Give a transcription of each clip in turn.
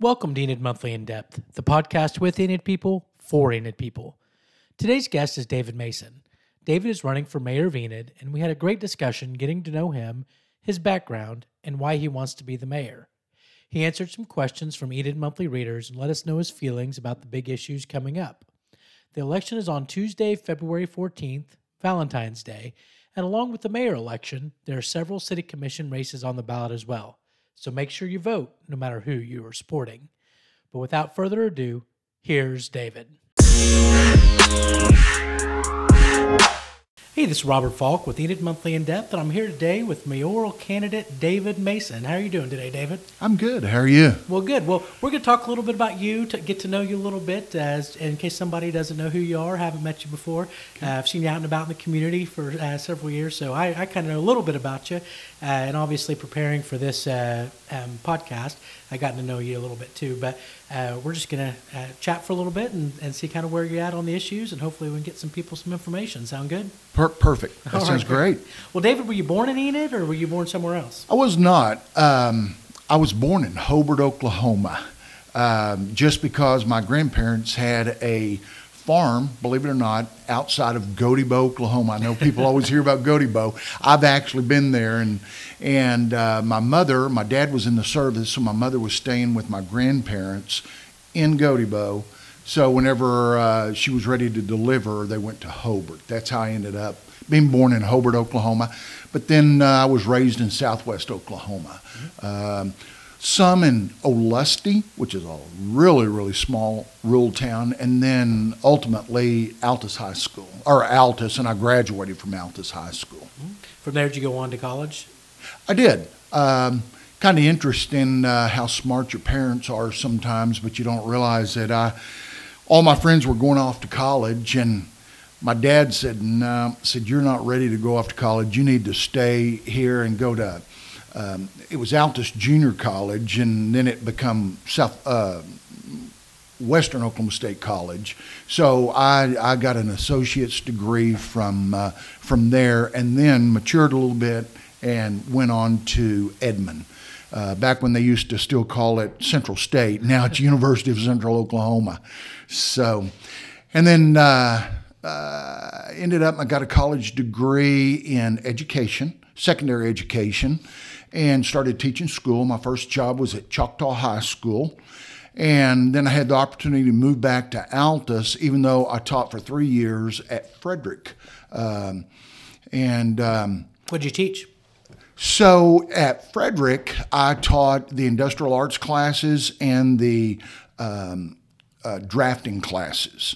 Welcome to Enid Monthly In Depth, the podcast with Enid people for Enid people. Today's guest is David Mason. David is running for mayor of Enid, and we had a great discussion getting to know him, his background, and why he wants to be the mayor. He answered some questions from Enid Monthly readers and let us know his feelings about the big issues coming up. The election is on Tuesday, February 14th, Valentine's Day, and along with the mayor election, there are several city commission races on the ballot as well. So make sure you vote, no matter who you are supporting. But without further ado, here's David. Hey, this is Robert Falk with Enid Monthly In Depth, and I'm here today with mayoral candidate David Mason. How are you doing today, David? I'm good. How are you? Well, good. Well, we're going to talk a little bit about you, to get to know you a little bit, as in case somebody doesn't know who you are, haven't met you before. Okay. I've seen you out and about in the community for several years, so I kind of know a little bit about you. And obviously preparing for this podcast, I got to know you a little bit too. But we're just going to chat for a little bit and see kind of where you're at on the issues, and hopefully we can get some people some information. Sound good? Perfect. That sounds great. Well, David, were you born in Enid or were you born somewhere else? I was not. I was born in Hobart, Oklahoma, just because my grandparents had a farm, believe it or not, outside of Gotebo, Oklahoma. I know people always hear about Gotebo. I've actually been there, and my dad was in the service, so my mother was staying with my grandparents in Gotebo. So whenever she was ready to deliver, they went to Hobart. That's how I ended up being born in Hobart, Oklahoma. But then I was raised in southwest Oklahoma. Some in Olustee, which is a really, really small rural town, and then ultimately Altus High School, or Altus, and I graduated from Altus High School. From there, did you go on to college? I did. Kind of interesting how smart your parents are sometimes, but you don't realize that all my friends were going off to college, and my dad said, no, you're not ready to go off to college. You need to stay here and go to, it was Altus Junior College, and then it became Western Oklahoma State College. So I got an associate's degree from there, and then matured a little bit and went on to Edmond. Back when they used to still call it Central State. Now it's University of Central Oklahoma. So, and then ended up, I got a college degree in education, secondary education, and started teaching school. My first job was at Choctaw High School. And then I had the opportunity to move back to Altus, even though I taught for 3 years at Frederick. What did you teach? So at Frederick, I taught the industrial arts classes and the drafting classes.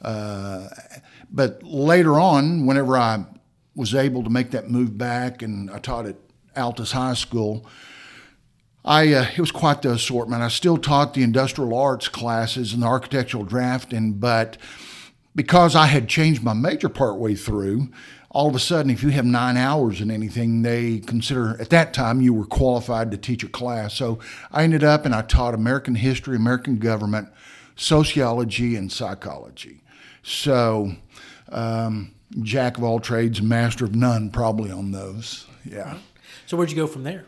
But later on, whenever I was able to make that move back and I taught at Altus High School, it was quite the assortment. I still taught the industrial arts classes and the architectural drafting, but because I had changed my major partway through, all of a sudden, if you have 9 hours in anything, they consider, at that time, you were qualified to teach a class. So I ended up and I taught American history, American government, sociology, and psychology. So jack of all trades, master of none, probably on those. Yeah. So where'd you go from there?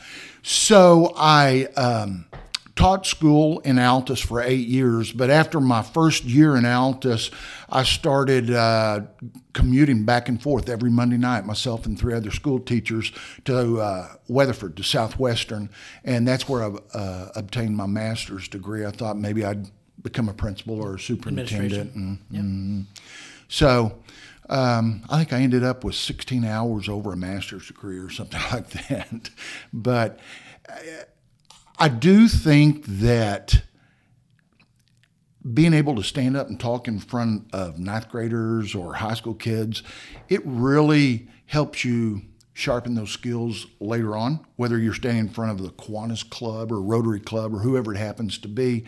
So I taught school in Altus for 8 years, but after my first year in Altus, I started commuting back and forth every Monday night, myself and 3 other school teachers, to Weatherford, to Southwestern, and that's where I obtained my master's degree. I thought maybe I'd become a principal or a superintendent. So I think I ended up with 16 hours over a master's degree or something like that. But I do think that being able to stand up and talk in front of ninth graders or high school kids, it really helps you sharpen those skills later on, whether you're standing in front of the Kiwanis Club or Rotary Club or whoever it happens to be.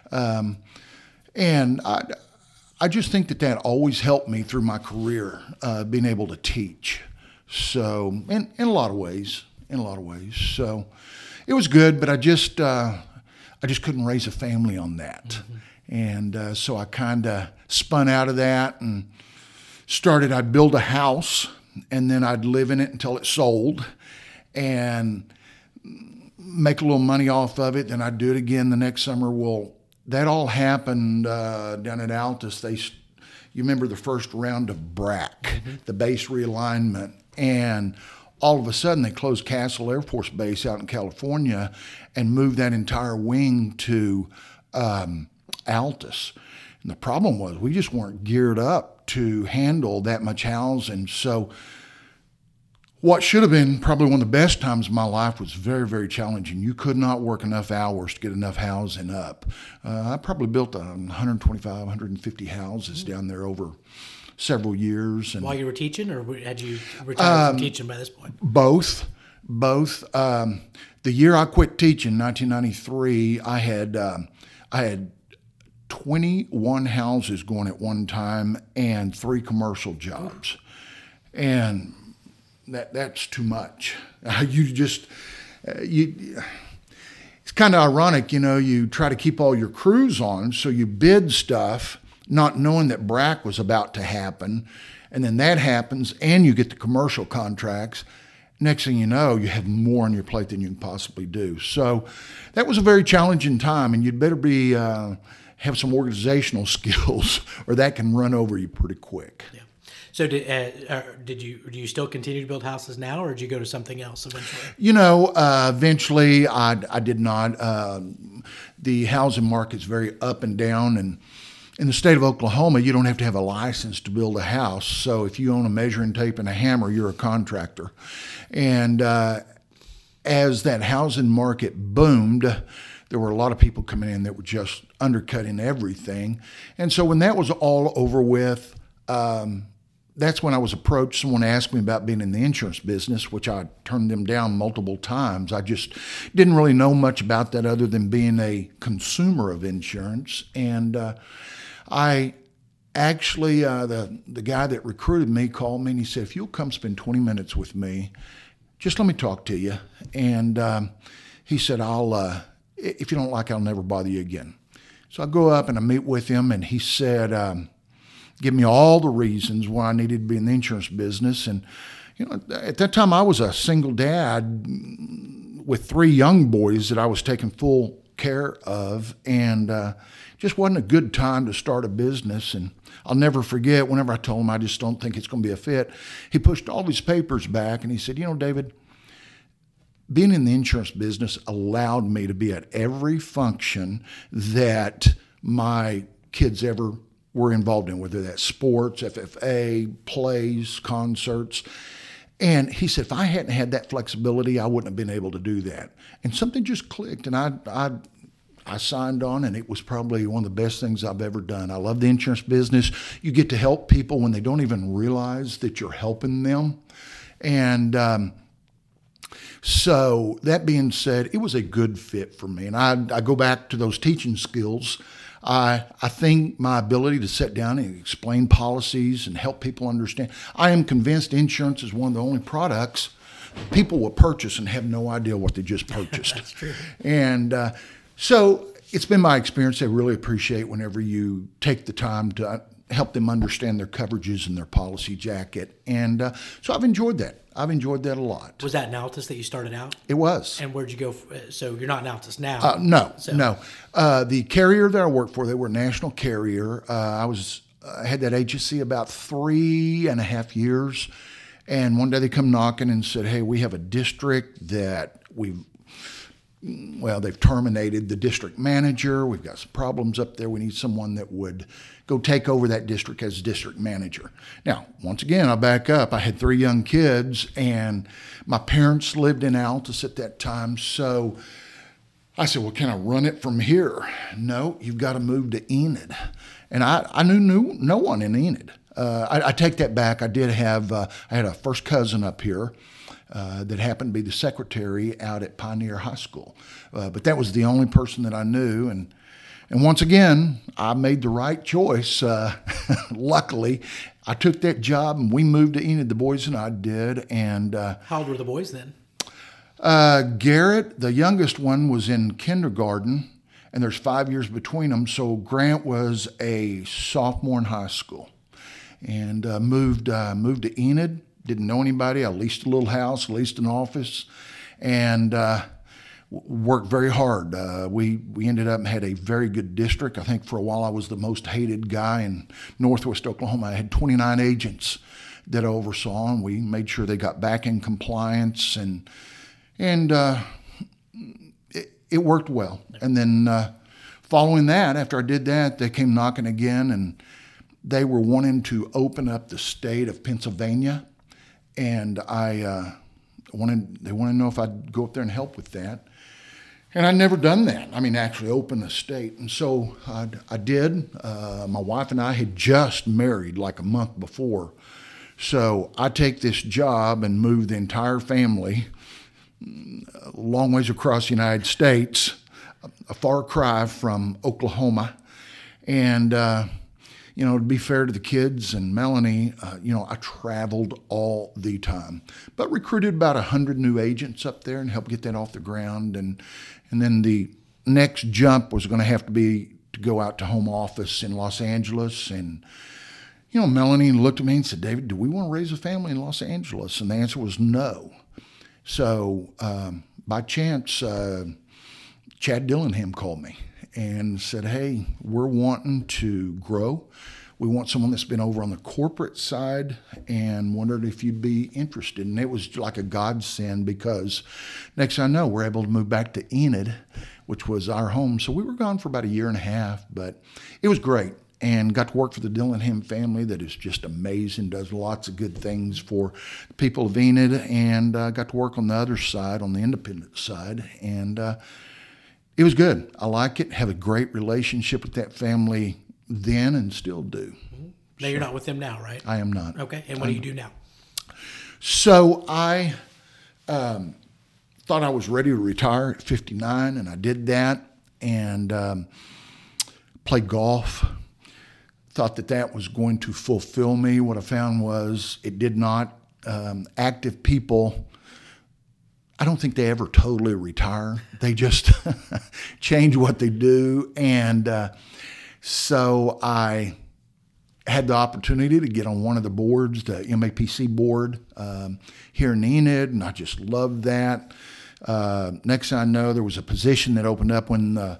And I just think that always helped me through my career, being able to teach. So, in a lot of ways. So, it was good, but I just couldn't raise a family on that. Mm-hmm. And so I kind of spun out of that and I'd build a house, and then I'd live in it until it sold. And make a little money off of it. Then I'd do it again the next summer. Well, that all happened down at Altus. You remember the first round of BRAC, the base realignment, and all of a sudden they closed Castle Air Force Base out in California and moved that entire wing to Altus. And the problem was we just weren't geared up to handle that much housing. So what should have been probably one of the best times of my life was very, very challenging. You could not work enough hours to get enough housing up. I probably built 125, 150 houses down there over several years. And while you were teaching, or had you retired from teaching by this point? Both. The year I quit teaching, 1993, I had 21 houses going at one time and 3 commercial jobs. And that's too much. It's kind of ironic, you try to keep all your crews on, so you bid stuff not knowing that BRAC was about to happen, and then that happens and you get the commercial contracts. Next thing you know, you have more on your plate than you can possibly do. So that was a very challenging time, and you'd better have some organizational skills or that can run over you pretty quick. Yeah. So do you still continue to build houses now, or did you go to something else eventually? Eventually I did not. The housing market's very up and down, and in the state of Oklahoma, you don't have to have a license to build a house. So if you own a measuring tape and a hammer, you're a contractor. And as that housing market boomed, there were a lot of people coming in that were just undercutting everything. And so when that was all over with, that's when I was approached. Someone asked me about being in the insurance business, which I turned them down multiple times. I just didn't really know much about that other than being a consumer of insurance. And I actually, the guy that recruited me called me and he said, if you'll come spend 20 minutes with me, just let me talk to you. And he said, if you don't like it, I'll never bother you again. So I go up and I meet with him, and he said, give me all the reasons why I needed to be in the insurance business. And, at that time I was a single dad with 3 young boys that I was taking full care of, and just wasn't a good time to start a business. And I'll never forget, whenever I told him I just don't think it's going to be a fit, he pushed all these papers back and he said, David, being in the insurance business allowed me to be at every function that my kids ever were involved in, whether that's sports, FFA, plays, concerts. And he said, if I hadn't had that flexibility, I wouldn't have been able to do that. And something just clicked, and I signed on, and it was probably one of the best things I've ever done. I love the insurance business. You get to help people when they don't even realize that you're helping them. And so that being said, it was a good fit for me. And I go back to those teaching skills. I think my ability to sit down and explain policies and help people understand. I am convinced insurance is one of the only products people will purchase and have no idea what they just purchased. That's true. And so it's been my experience. They really appreciate whenever you take the time to help them understand their coverages and their policy jacket. And so I've enjoyed that. I've enjoyed that a lot. Was that in Altus that you started out? It was. And where'd you go? So you're not in Altus now? No. The carrier that I worked for, they were a national carrier. I had that agency about 3.5 years. And one day they come knocking and said, hey, we have a district that they've terminated the district manager. We've got some problems up there. We need someone that would go take over that district as district manager. Now, once again, I back up. I had 3 young kids, and my parents lived in Altus at that time. So I said, well, can I run it from here? No, you've got to move to Enid. And I knew no one in Enid. I take that back. I did have, I had a first cousin up here that happened to be the secretary out at Pioneer High School. But that was the only person that I knew. And once again, I made the right choice. Luckily, I took that job and we moved to Enid, the boys and I did. And how old were the boys then? Garrett, the youngest one, was in kindergarten, and there's 5 years between them. So Grant was a sophomore in high school, and moved to Enid. Didn't know anybody. I leased a little house, leased an office, and worked very hard. We ended up and had a very good district. I think for a while I was the most hated guy in Northwest Oklahoma. I had 29 agents that I oversaw, and we made sure they got back in compliance, and it worked well. And then following that, after I did that, they came knocking again, and they were wanting to open up the state of Pennsylvania, and they wanted to know if I'd go up there and help with that. And I'd never done that. I mean, actually open the state. And so I did. My wife and I had just married like a month before. So I take this job and move the entire family a long ways across the United States, a far cry from Oklahoma. And, to be fair to the kids and Melanie, I traveled all the time, but recruited about 100 new agents up there and helped get that off the ground. And then the next jump was going to have to be to go out to home office in Los Angeles. And, Melanie looked at me and said, David, do we want to raise a family in Los Angeles? And the answer was no. So by chance, Chad Dillingham called me and said, hey, we're wanting to grow. We want someone that's been over on the corporate side and wondered if you'd be interested. And it was like a godsend, because next thing I know, we're able to move back to Enid, which was our home. So we were gone for about a year and a half, but it was great. And got to work for the Dillingham family that is just amazing, does lots of good things for the people of Enid, and got to work on the other side, on the independent side. And it was good. I like it. Have a great relationship with that family then and still do. Now, you're not with them now, right? I am not. Okay. And what do you do now? So I thought I was ready to retire at 59, and I did that, and played golf. Thought that was going to fulfill me. What I found was it did not. Active people, I don't think they ever totally retire. They just change what they do. And so I had the opportunity to get on one of the boards, the MAPC board here in Enid, and I just loved that. Next thing I know, there was a position that opened up when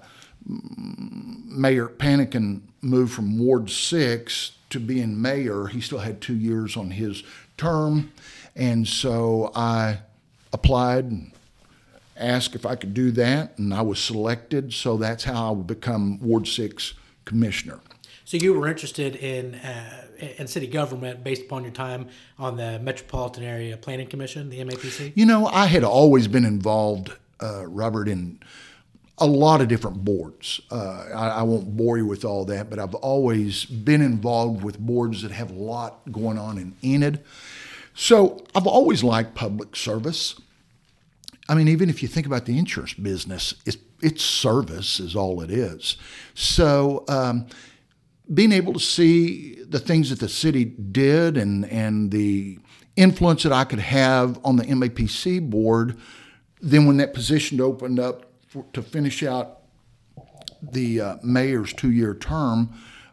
Mayor Panikin moved from Ward 6 to being mayor. He still had 2 years on his term, and so I applied and asked if I could do that, and I was selected. So that's how I would become Ward 6 commissioner. So you were interested in city government based upon your time on the Metropolitan Area Planning Commission, the MAPC? I had always been involved, Robert, in a lot of different boards. I won't bore you with all that, but I've always been involved with boards that have a lot going on in Enid. So I've always liked public service. I mean, even if you think about the insurance business, it's service is all it is. So being able to see the things that the city did and the influence that I could have on the MAPC board, then when that position opened up to finish out the mayor's 2-year term,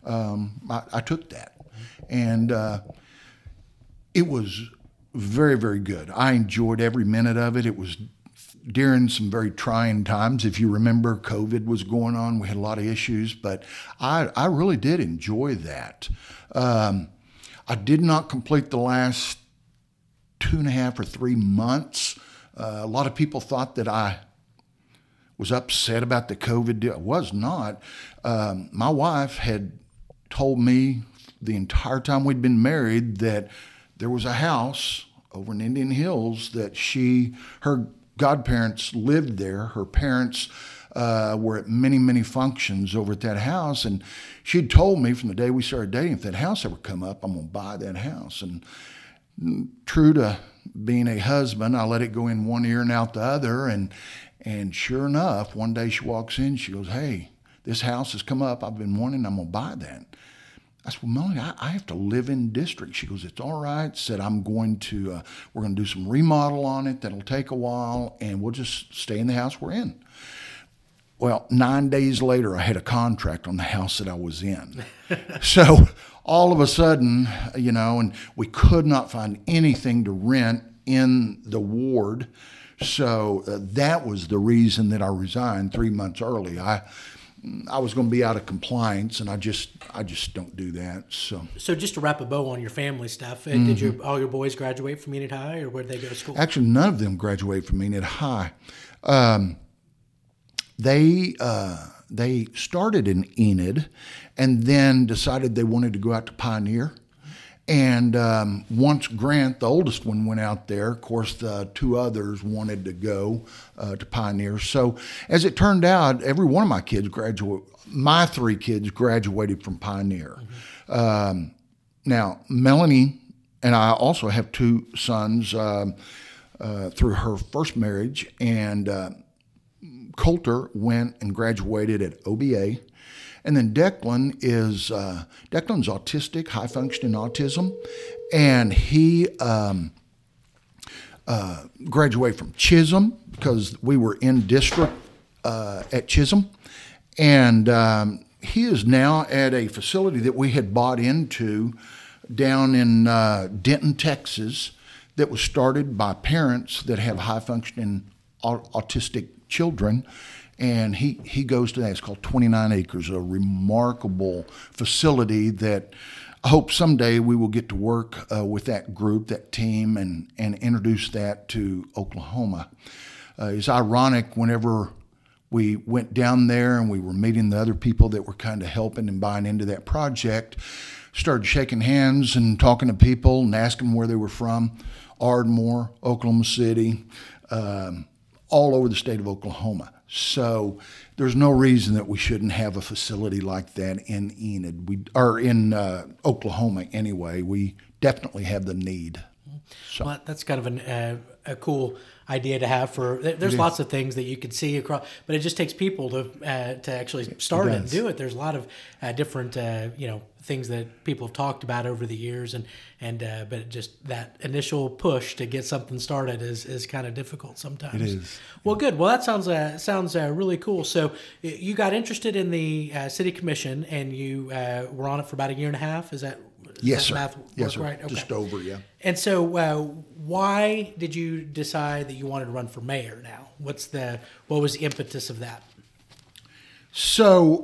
I took that. And it was very, very good. I enjoyed every minute of it. It was during some very trying times. If you remember, COVID was going on. We had a lot of issues, but I really did enjoy that. I did not complete the last 2.5 or 3 months. A lot of people thought that I was upset about the COVID deal. I was not. My wife had told me the entire time we'd been married that there was a house over in Indian Hills that her godparents lived there. Her parents were at many, many functions over at that house. And she'd told me from the day we started dating, if that house ever come up, I'm going to buy that house. And true to being a husband, I let it go in one ear and out the other. And sure enough, one day she walks in, she goes, hey, this house has come up. I've been wanting, I'm going to buy that. I said, well, Melanie, I have to live in district. She goes, it's all right. Said, we're going to do some remodel on it. That'll take a while, and we'll just stay in the house we're in. Well, 9 days later, I had a contract on the house that I was in. So all of a sudden, and we could not find anything to rent in the ward. So that was the reason that I resigned 3 months early. I was going to be out of compliance, and I just don't do that. So just to wrap a bow on your family stuff, did all your boys graduate from Enid High, or where did they go to school? Actually, none of them graduated from Enid High. They started in Enid, and then decided they wanted to go out to Pioneer. And once Grant, the oldest one, went out there, of course, the two others wanted to go to Pioneer. So as it turned out, every one of my kids my 3 kids graduated from Pioneer. Now, Melanie and I also have 2 sons through her first marriage, and Coulter went and graduated at OBA. And then Declan's autistic, high functioning autism, and he graduated from Chisholm because we were in district at Chisholm, and he is now at a facility that we had bought into down in Denton, Texas, that was started by parents that have high functioning autistic children. And he goes to that. It's called 29 Acres, a remarkable facility that I hope someday we will get to work with that group, that team, and introduce that to Oklahoma. It's ironic, whenever we went down there and we were meeting the other people that were kind of helping and buying into that project, started shaking hands and talking to people and asking them where they were from. Ardmore, Oklahoma City, all over the state of Oklahoma. So there's no reason that we shouldn't have a facility like that in Enid, or in Oklahoma anyway. We definitely have the need. So. Well, that's kind of a cool idea to have. There's lots of things that you could see across, but it just takes people to actually start it and do it. There's a lot of different things that people have talked about over the years, but just that initial push to get something started is kind of difficult sometimes. It is. Well, good. Well, that sounds really cool. So you got interested in the city commission, and you were on it for about a year and a half. Is that? Yes, sir. Math yes, sir. Right? Okay. Just over, yeah. And so, why did you decide that you wanted to run for mayor now? What was the impetus of that? So,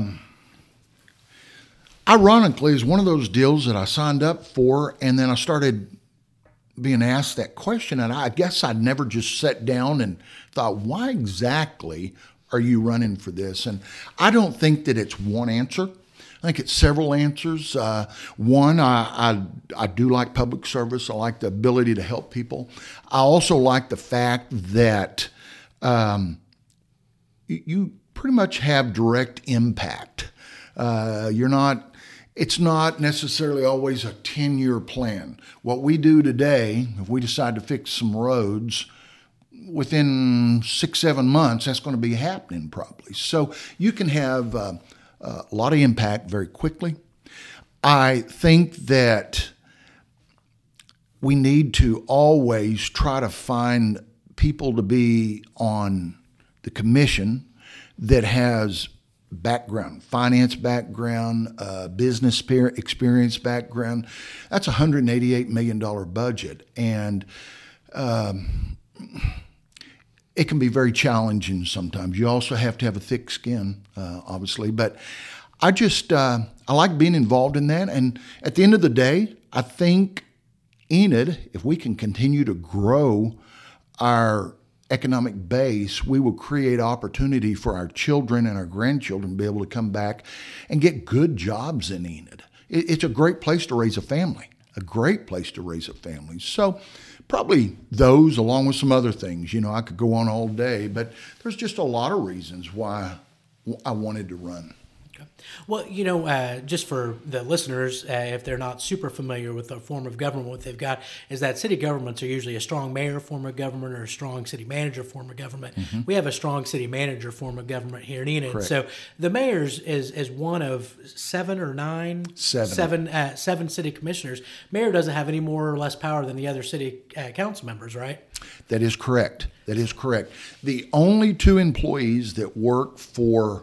ironically, it's one of those deals that I signed up for, and then I started being asked that question, and I guess I'd never just sat down and thought, why exactly are you running for this? And I don't think that it's one answer. I think it's several answers. One, I do like public service. I like the ability to help people. I also like the fact that you pretty much have direct impact. It's not necessarily always a 10-year plan. What we do today, if we decide to fix some roads, within 6-7 months, that's going to be happening probably. So you can have a lot of impact very quickly. I think that we need to always try to find people to be on the commission that has background, finance background, business experience background. That's a $188 million budget. And it can be very challenging sometimes. You also have to have a thick skin, obviously. But I like being involved in that. And at the end of the day, I think Enid, if we can continue to grow our economic base, we will create opportunity for our children and our grandchildren to be able to come back and get good jobs in Enid. It's a great place to raise a family, So probably those, along with some other things. I could go on all day, but there's just a lot of reasons why I wanted to run. Okay. Well, just for the listeners, if they're not super familiar with the form of government, what they've got is that city governments are usually a strong mayor form of government or a strong city manager form of government. Mm-hmm. We have a strong city manager form of government here in Enid. Correct. So the mayor's is one of 7 or 9? Seven city commissioners. Mayor doesn't have any more or less power than the other city council members, right? That is correct. The only 2 employees that work for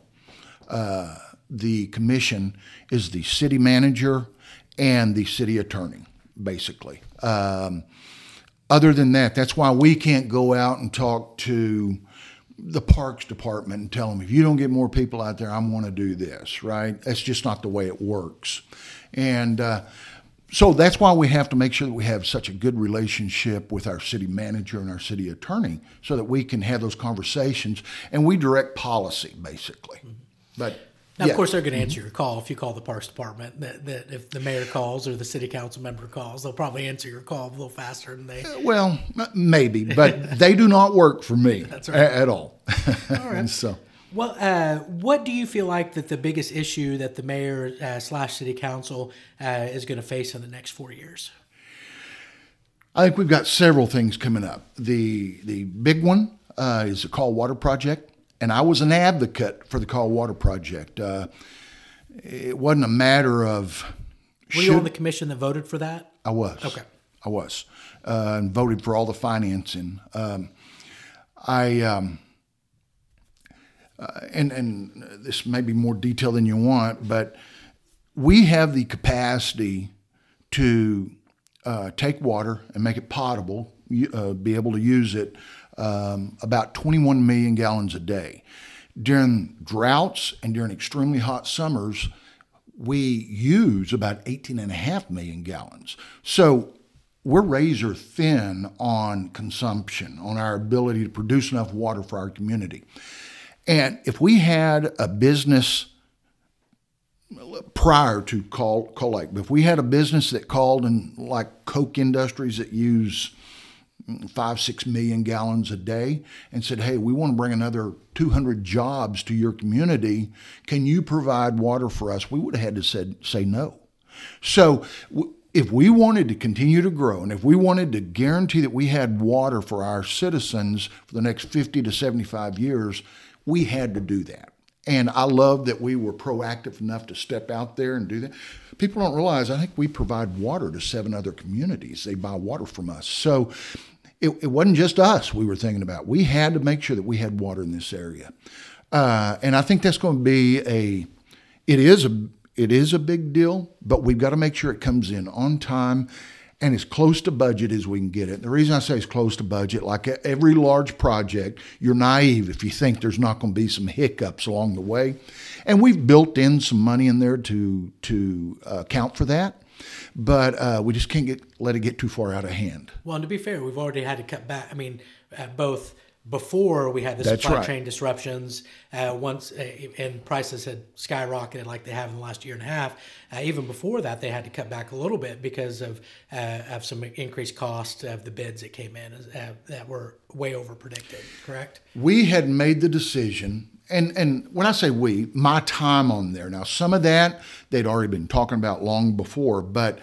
the commission is the city manager and the city attorney, basically. other than that, that's why we can't go out and talk to the parks department and tell them, if you don't get more people out there, I'm going to do this, right? That's just not the way it works. And so that's why we have to make sure that we have such a good relationship with our city manager and our city attorney so that we can have those conversations and we direct policy, basically. Mm-hmm. But now, of course, they're going to answer your call if you call the Parks Department. That if the mayor calls or the city council member calls, they'll probably answer your call a little faster than they. Well, maybe, but they do not work for me That's right. at all. All right. So, well, what do you feel like that the biggest issue that the mayor / city council is going to face in the next 4 years? I think we've got several things coming up. The big one is the Call Water Project. And I was an advocate for the Call Water Project. It wasn't a matter of... Were you on the commission that voted for that? I was. Okay. I was. And voted for all the financing. And this may be more detail than you want, but we have the capacity to take water and make it potable, be able to use it about 21 million gallons a day. During droughts and during extremely hot summers, we use about 18.5 million gallons. So we're razor thin on consumption, on our ability to produce enough water for our community. And if we had a business prior to Cold Lake, if we had a business that called in like Koch Industries that use 5-6 million gallons a day and said, hey, we want to bring another 200 jobs to your community. Can you provide water for us? We would have had to say no. So if we wanted to continue to grow and if we wanted to guarantee that we had water for our citizens for the next 50 to 75 years, we had to do that. And I love that we were proactive enough to step out there and do that. People don't realize, I think we provide water to 7 other communities. They buy water from us. So it wasn't just us we were thinking about. We had to make sure that we had water in this area. And I think that's going to be it is a big deal, but we've got to make sure it comes in on time and as close to budget as we can get it. The reason I say it's close to budget, like every large project, you're naive if you think there's not going to be some hiccups along the way. And we've built in some money in there to account for that. But we just can't let it get too far out of hand. Well, and to be fair, we've already had to cut back. I mean, both before we had the supply chain disruptions, and prices had skyrocketed like they have in the last year and a half. Even before that, they had to cut back a little bit because of some increased cost of the bids that came in that were way over predicted. Correct? We had made the decision. And when I say we, my time on there. Now, some of that they'd already been talking about long before, but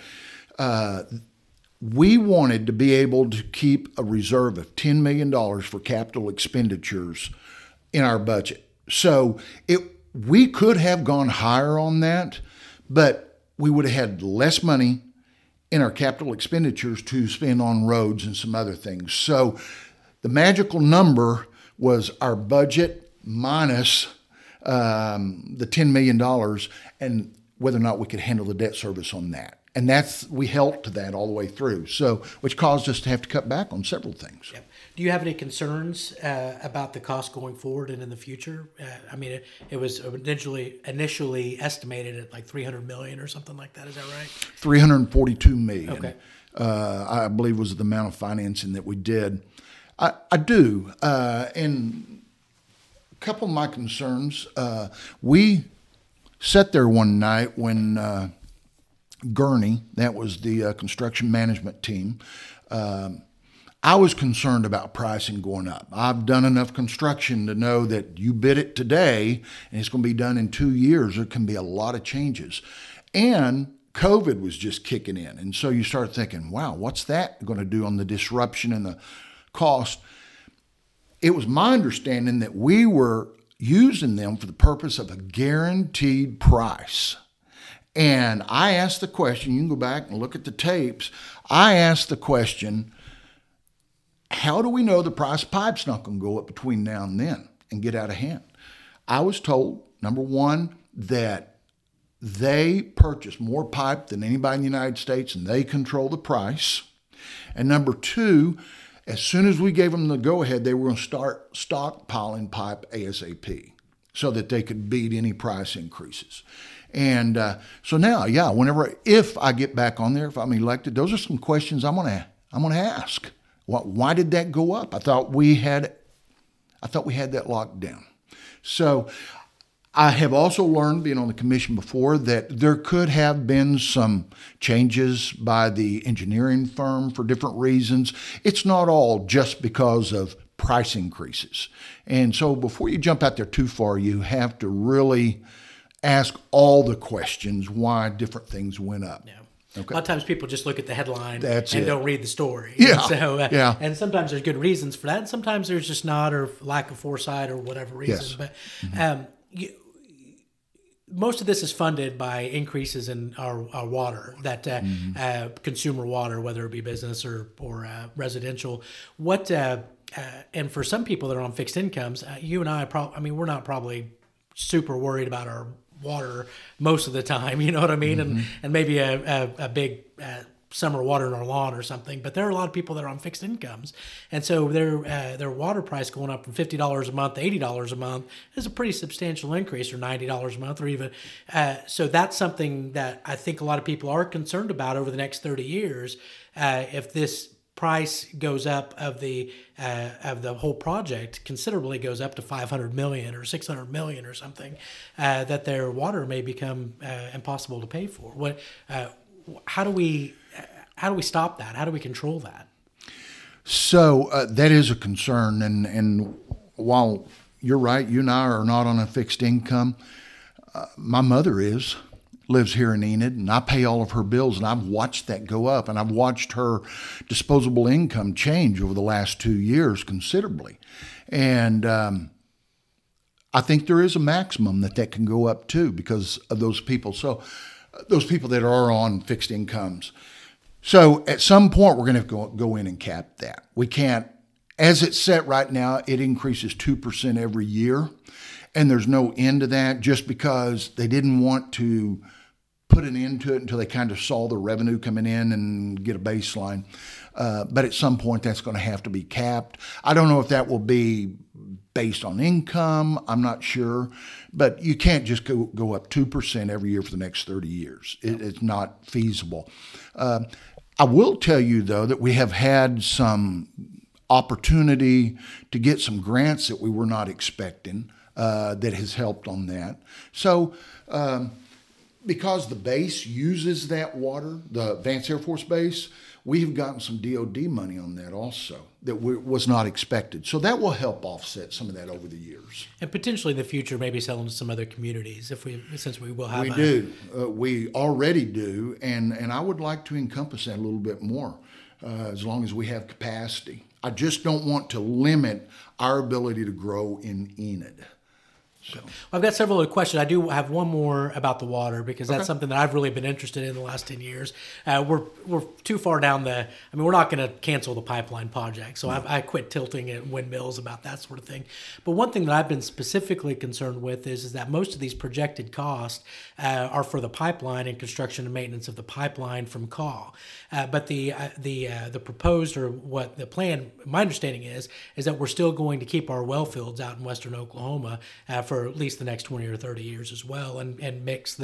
we wanted to be able to keep a reserve of $10 million for capital expenditures in our budget. So we could have gone higher on that, but we would have had less money in our capital expenditures to spend on roads and some other things. So the magical number was our budget minus the $10 million and whether or not we could handle the debt service on that. And we held to that all the way through, so which caused us to have to cut back on several things. Yep. Do you have any concerns about the cost going forward and in the future? I mean, it was initially estimated at like $300 million or something like that. Is that right? $342 million. Okay. I believe was the amount of financing that we did. I do, and a couple of my concerns. We sat there one night when Gurney, that was the construction management team. I was concerned about pricing going up. I've done enough construction to know that you bid it today and it's going to be done in 2 years. There can be a lot of changes. And COVID was just kicking in. And so you start thinking, wow, what's that going to do on the disruption and the cost? It was my understanding that we were using them for the purpose of a guaranteed price. And I asked the question, you can go back and look at the tapes. I asked the question, how do we know the price of pipe's not going to go up between now and then and get out of hand? I was told, number one, that they purchase more pipe than anybody in the United States and they control the price. And number two, as soon as we gave them the go-ahead, they were going to start stockpiling pipe ASAP so that they could beat any price increases. And so now, if I get back on there, if I'm elected, those are some questions I'm gonna ask. Why did that go up? I thought we had that locked down. So I have also learned, being on the commission before, that there could have been some changes by the engineering firm for different reasons. It's not all just because of price increases. And so before you jump out there too far, you have to really ask all the questions why different things went up. Yeah. Okay. A lot of times people just look at the headline That's and it. don't read the story. Yeah. So, and sometimes there's good reasons for that. And sometimes there's just not, or lack of foresight or whatever reason. Yes. But most of this is funded by increases in our water, that consumer water, whether it be business or residential. And for some people that are on fixed incomes, you and I, we're not probably super worried about our water most of the time, you know what I mean? And maybe a big summer water in our lawn or something. But there are a lot of people that are on fixed incomes. And so their water price going up from $50 a month to $80 a month is a pretty substantial increase, or $90 a month, or even. So that's something that I think a lot of people are concerned about over the next 30 years. If this price goes up of the whole project considerably, goes up to $500 million or $600 million or something, that their water may become impossible to pay for. How do we stop that? How do we control that? So that is a concern, and while you're right, you and I are not on a fixed income. My mother lives here in Enid, and I pay all of her bills, and I've watched that go up, and I've watched her disposable income change over the last 2 years considerably. And I think there is a maximum that can go up too because of those people. So those people that are on fixed incomes. So at some point, we're going to go in and cap that. We can't, as it's set right now, it increases 2% every year, and there's no end to that just because they didn't want to put an end to it until they kind of saw the revenue coming in and get a baseline. But at some point, that's going to have to be capped. I don't know if that will be based on income. I'm not sure. But you can't just go up 2% every year for the next 30 years. It's not feasible. I will tell you, though, that we have had some opportunity to get some grants that we were not expecting that has helped on that. So because the base uses that water, the Vance Air Force Base, we've gotten some DOD money on that also that was not expected. So that will help offset some of that over the years. And potentially in the future, maybe selling to some other communities since we will have. We do. We already do. And I would like to encompass that a little bit more as long as we have capacity. I just don't want to limit our ability to grow in Enid. So. Well, I've got several other questions. I do have one more about the water because that's something that I've really been interested in the last 10 years. We're too far down we're not going to cancel the pipeline project. So I quit tilting at windmills about that sort of thing. But one thing that I've been specifically concerned with is that most of these projected costs are for the pipeline and construction and maintenance of the pipeline from CAW. But the proposed, or what the plan, my understanding is that we're still going to keep our well fields out in western Oklahoma for at least the next 20 or 30 years as well, and mix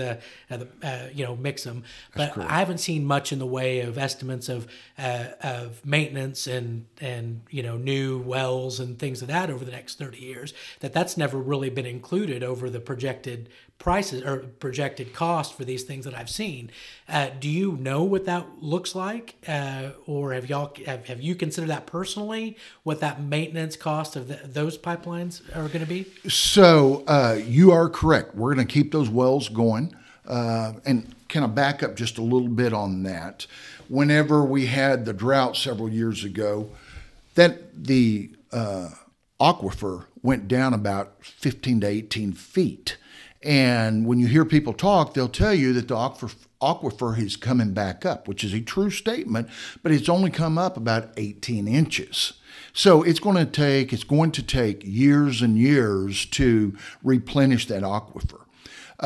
mix them. But I haven't seen much in the way of estimates of maintenance and new wells and things of that over the next 30 years. That's never really been included over the projected prices or projected cost for these things that I've seen. Do you know what that looks like, or have you considered that personally? What that maintenance cost of those pipelines are going to be? So you are correct. We're going to keep those wells going, and kind of back up just a little bit on that. Whenever we had the drought several years ago, that the aquifer went down about 15 to 18 feet. And when you hear people talk, they'll tell you that the aquifer is coming back up, which is a true statement, but it's only come up about 18 inches. So it's going to take years and years to replenish that aquifer.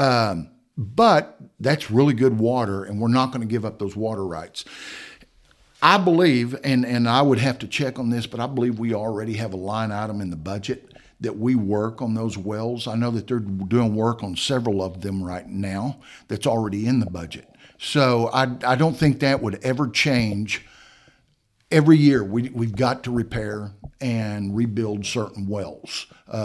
But that's really good water, and we're not going to give up those water rights. I believe, and I would have to check on this, but I believe we already have a line item in the budget that we work on those wells. I know that they're doing work on several of them right now that's already in the budget. So I don't think that would ever change. Every year we've got to repair and rebuild certain wells.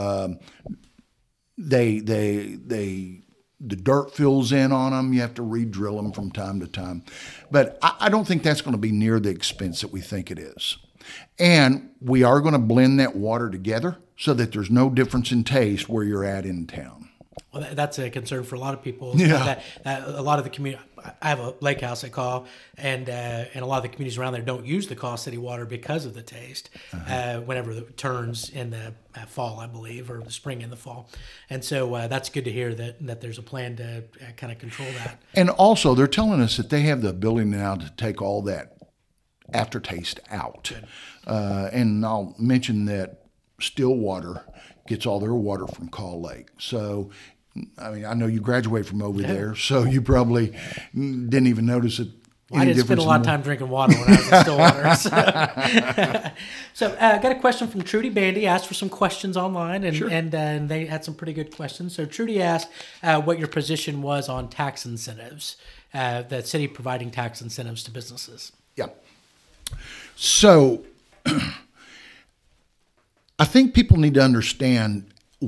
The dirt fills in on them. You have to re-drill them from time to time. But I don't think that's going to be near the expense that we think it is. And we are going to blend that water together so that there's no difference in taste where you're at in town. Well, that's a concern for a lot of people. Yeah. That a lot of the community. I have a lake house I call, and a lot of the communities around there don't use the Caw City water because of the taste. Whenever it turns in the fall, I believe, or the spring in the fall, and so that's good to hear that there's a plan to kind of control that. And also, they're telling us that they have the ability now to take all that aftertaste out. And I'll mention that Stillwater gets all their water from Caw Lake. So, I mean, I know you graduated from over there, so you probably didn't even notice it. I didn't spend a lot of time drinking water when I was in Stillwater. So I got a question from Trudy Bandy. Asked for some questions online, and, Sure. and they had some pretty good questions. So Trudy asked what your position was on tax incentives, the city providing tax incentives to businesses. Yeah. So I think people need to understand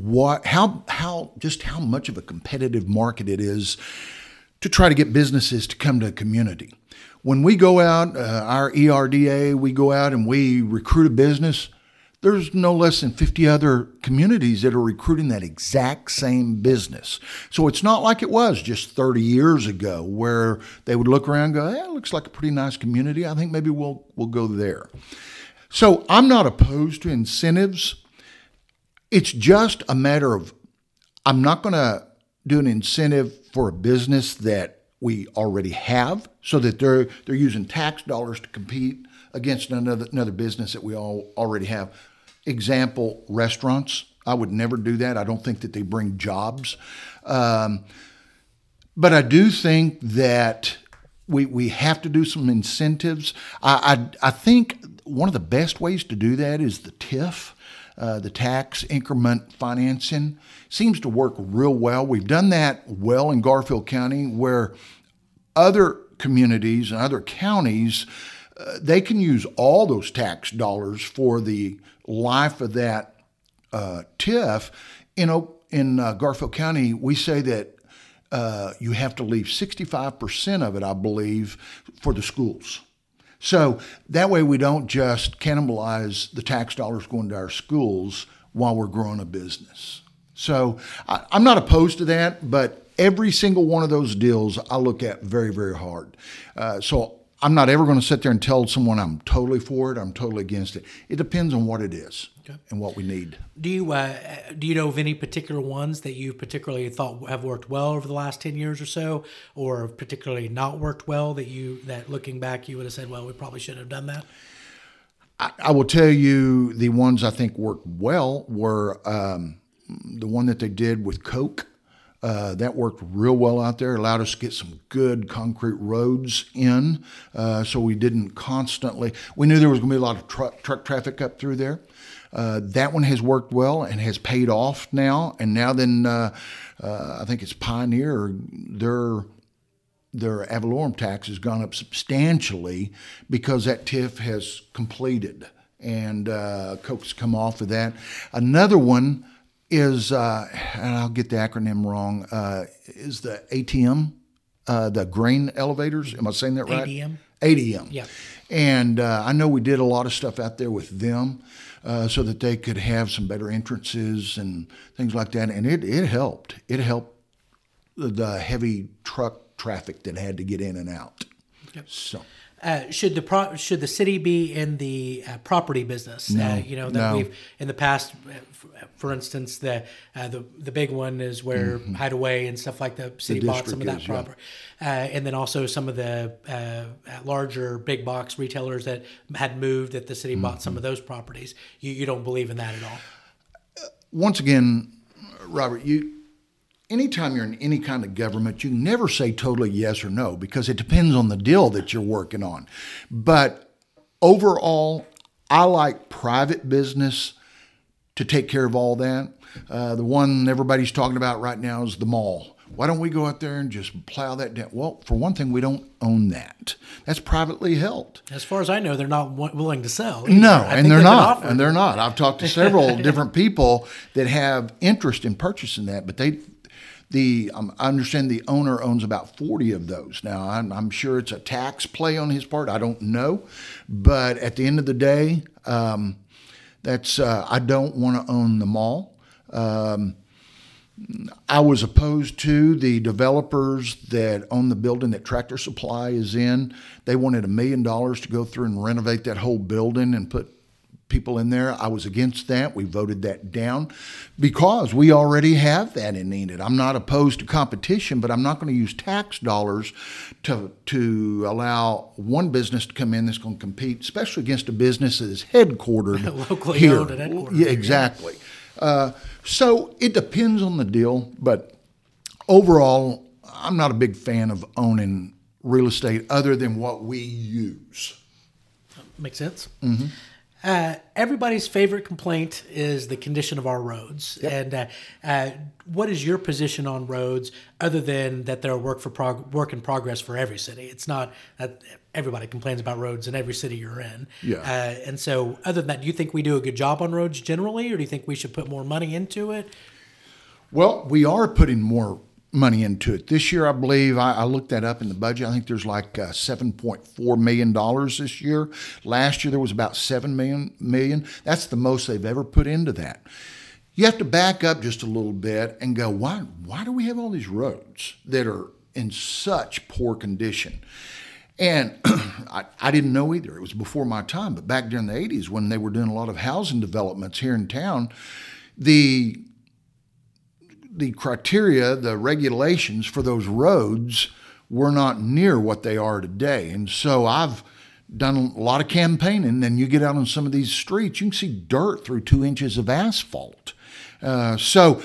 how much of a competitive market it is to try to get businesses to come to a community. When we go out, our ERDA, we go out and we recruit a business, there's no less than 50 other communities that are recruiting that exact same business. So it's not like it was just 30 years ago where they would look around and go, it looks like a pretty nice community. I think maybe we'll go there. So I'm not opposed to incentives. It's just a matter of, I'm not going to do an incentive for a business that we already have so that they're using tax dollars to compete against another business that we all already have. Example, restaurants. I would never do that. I don't think that they bring jobs. But I do think that we have to do some incentives. I think one of the best ways to do that is the TIF. The tax increment financing seems to work real well. We've done that well in Garfield County, where other communities and other counties, they can use all those tax dollars for the life of that TIF. In Garfield County, we say that you have to leave 65% of it, I believe, for the schools. So that way we don't just cannibalize the tax dollars going to our schools while we're growing a business. So I'm not opposed to that, but every single one of those deals I look at very, very hard. So I'm not ever going to sit there and tell someone I'm totally for it, I'm totally against it. It depends on what it is and what we need. Do you know of any particular ones that you particularly thought have worked well over the last 10 years or so, or particularly not worked well that looking back you would have said, well, we probably shouldn't have done that? I will tell you the ones I think worked well were the one that they did with Coke. That worked real well out there, allowed us to get some good concrete roads in, so we didn't constantly, we knew there was going to be a lot of truck traffic up through there. That one has worked well and has paid off now. And now then, I think it's Pioneer, their ad valorem tax has gone up substantially because that TIF has completed and Coke's come off of that. Another one is, and I'll get the acronym wrong, is the ATM, the grain elevators. Am I saying that right? ADM. ADM. Yeah. And I know we did a lot of stuff out there with them so that they could have some better entrances and things like that. And it helped. It helped the heavy truck traffic that had to get in and out. Yep. So. Should the city be in the property business? No, We've in the past, for instance, the big one is where Hideaway and stuff like the city bought some of that property, and then also some of the larger big box retailers that had moved that the city bought some of those properties. You don't believe in that at all? Once again, Robert, anytime you're in any kind of government, you can never say totally yes or no because it depends on the deal that you're working on. But Overall, I like private business to take care of all that. The one everybody's talking about right now is the mall. Why don't we go out there and just plow that down? Well, for one thing, we don't own that. That's privately held. As far as I know, they're not willing to sell either. No, and they're not. And they're not. I've talked to several different people that have interest in purchasing that, but I understand the owner owns about 40 of those. Now, I'm sure it's a tax play on his part. I don't know. But at the end of the day, I don't want to own the mall. I was opposed to the developers that own the building that Tractor Supply is in. They wanted $1 million to go through and renovate that whole building and put people in there. I was against that. We voted that down because we already have that in Enid. I'm not opposed to competition, but I'm not going to use tax dollars to allow one business to come in that's going to compete, especially against a business that is headquartered locally here. owned and headquartered. Yeah, exactly. So it depends on the deal, but overall, I'm not a big fan of owning real estate other than what we use. Makes sense. Mm-hmm. Everybody's favorite complaint is the condition of our roads. Yep. And what is your position on roads other than that they're a work in progress for every city? It's not that everybody complains about roads in every city you're in. Yeah. And so other than that, do you think we do a good job on roads generally, or do you think we should put more money into it? Well, we are putting more money into it. This year, I believe, I looked that up in the budget. I think there's like $7.4 million this year. Last year, there was about $7 million. That's the most they've ever put into that. You have to back up just a little bit and go, why do we have all these roads that are in such poor condition? And I didn't know either. It was before my time. But back during the 80s, when they were doing a lot of housing developments here in town, the criteria, the regulations for those roads were not near what they are today. And so I've done a lot of campaigning, and you get out on some of these streets, you can see dirt through 2 inches of asphalt. So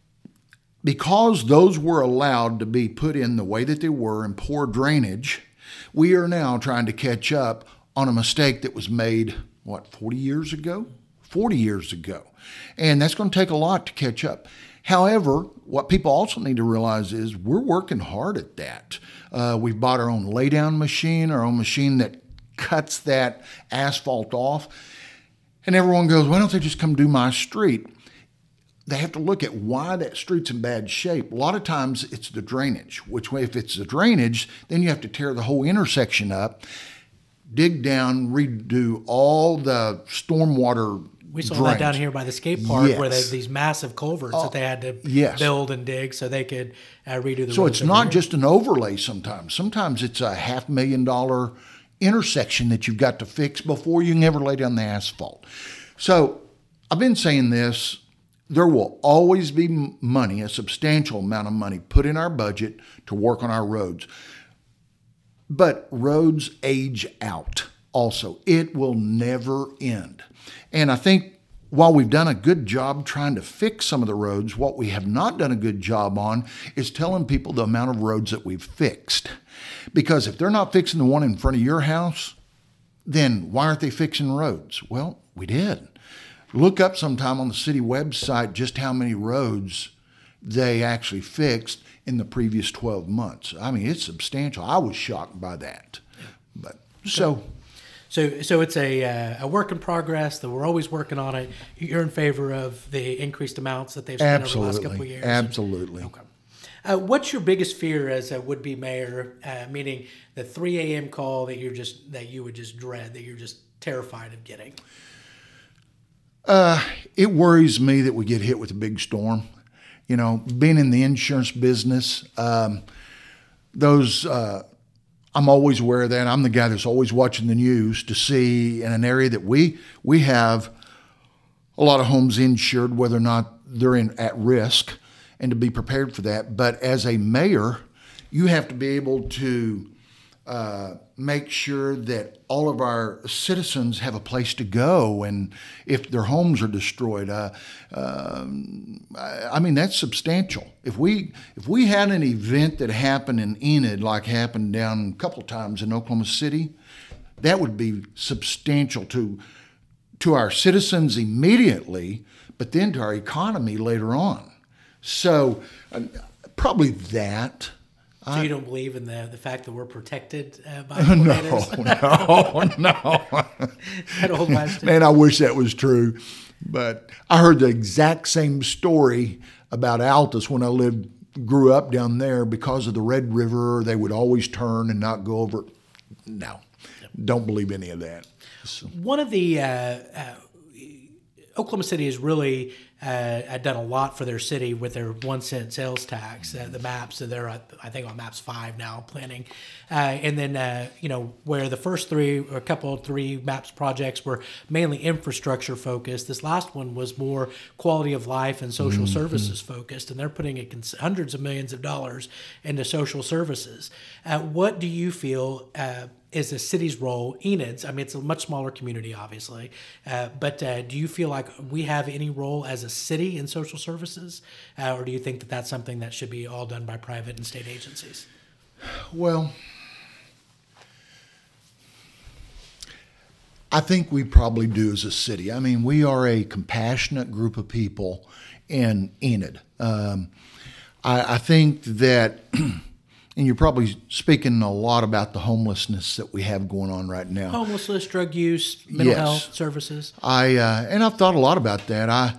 because those were allowed to be put in the way that they were in poor drainage, we are now trying to catch up on a mistake that was made, 40 years ago? 40 years ago. And that's going to take a lot to catch up. However, what people also need to realize is we're working hard at that. We've bought our own laydown machine, our own machine that cuts that asphalt off. And everyone goes, why don't they just come do my street? They have to look at why that street's in bad shape. A lot of times it's the drainage, which way if it's the drainage, then you have to tear the whole intersection up, dig down, redo all the stormwater. We saw drains. that down here by the skate park, Yes. where they have these massive culverts that they had to Yes. build and dig so they could redo the So roads it's not here. just an overlay sometimes. Sometimes it's a $500,000 intersection that you've got to fix before you can ever lay down the asphalt. So I've been saying this, there will always be money, a substantial amount of money put in our budget to work on our roads. But roads age out also. It will never end. And I think while we've done a good job trying to fix some of the roads, what we have not done a good job on is telling people the amount of roads that we've fixed. Because if they're not fixing the one in front of your house, then why aren't they fixing roads? Well, we did. Look up sometime on the city website just how many roads they actually fixed in the previous 12 months. I mean, it's substantial. I was shocked by that. But so it's a work in progress, that we're always working on it. You're in favor of the increased amounts that they've spent over the last couple of years? Absolutely. Okay. What's your biggest fear as a would-be mayor, meaning the 3 a.m. call that you would just dread, that you're just terrified of getting? It worries me that we get hit with a big storm. You know, being in the insurance business, I'm always aware of that. I'm the guy that's always watching the news to see in an area that we have a lot of homes insured, whether or not they're at risk, and to be prepared for that. But as a mayor, you have to be able to make sure that all of our citizens have a place to go, and if their homes are destroyed, I mean, that's substantial. If we had an event that happened in Enid, like happened down a couple times in Oklahoma City, that would be substantial to our citizens immediately, but then to our economy later on. So probably that. So you don't believe in the fact that we're protected by No, tornadoes? no. That old west. Man, I wish that was true. But I heard the exact same story about Altus when I grew up down there. Because of the Red River, they would always turn and not go over. No, don't believe any of that. So. One of the Oklahoma City has really done a lot for their city with their 1 cent sales tax. The maps, they're I think on maps 5 now planning, and then where the first three maps projects were mainly infrastructure focused. This last one was more quality of life and social services focused, and they're putting hundreds of millions of dollars into social services. What do you feel is the city's role, Enid's? I mean, it's a much smaller community, obviously, but do you feel like we have any role as a city in social services, or do you think that that's something that should be all done by private and state agencies? Well, I think we probably do as a city. I mean, we are a compassionate group of people in Enid. I think that... And you're probably speaking a lot about the homelessness that we have going on right now. Homelessness, drug use, mental health services. And I've thought a lot about that.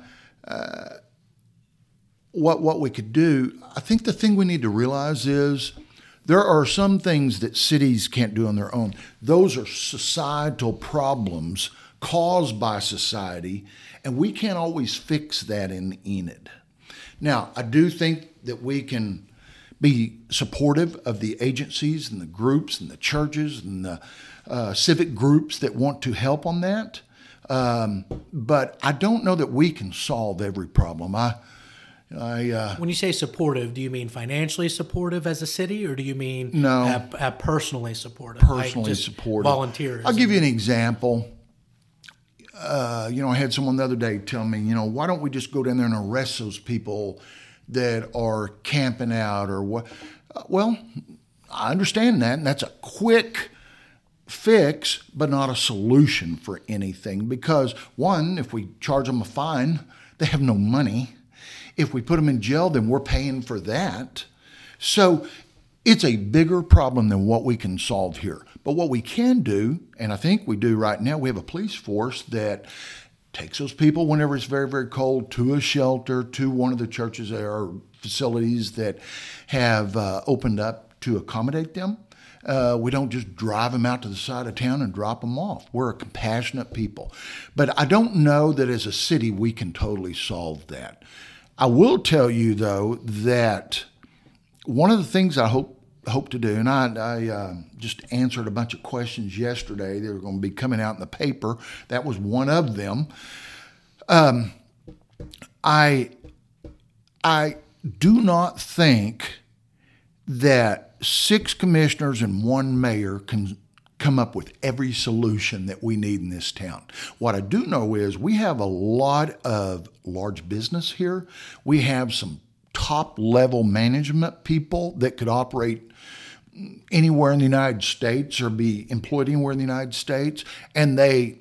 What we could do. I think the thing we need to realize is there are some things that cities can't do on their own. Those are societal problems caused by society, and we can't always fix that in Enid. Now, I do think that we can be supportive of the agencies and the groups and the churches and the civic groups that want to help on that. But I don't know that we can solve every problem. When you say supportive, do you mean financially supportive as a city, or do you mean personally supportive? Personally supportive. Volunteers. I'll give you an example. I had someone the other day tell me, why don't we just go down there and arrest those people that are camping out or what? Well, I understand that, and that's a quick fix, but not a solution for anything. Because one, if we charge them a fine, they have no money. If we put them in jail, then we're paying for that. So it's a bigger problem than what we can solve here. But what we can do, and I think we do right now, we have a police force that takes those people whenever it's very, very cold to a shelter, to one of the churches or facilities that have opened up to accommodate them. We don't just drive them out to the side of town and drop them off. We're a compassionate people. But I don't know that as a city we can totally solve that. I will tell you, though, that one of the things I hope to do, and I just answered a bunch of questions yesterday. They were going to be coming out in the paper. That was one of them. I do not think that 6 commissioners and 1 mayor can come up with every solution that we need in this town. What I do know is we have a lot of large business here. We have some top-level management people that could operate anywhere in the United States or be employed anywhere in the United States, and they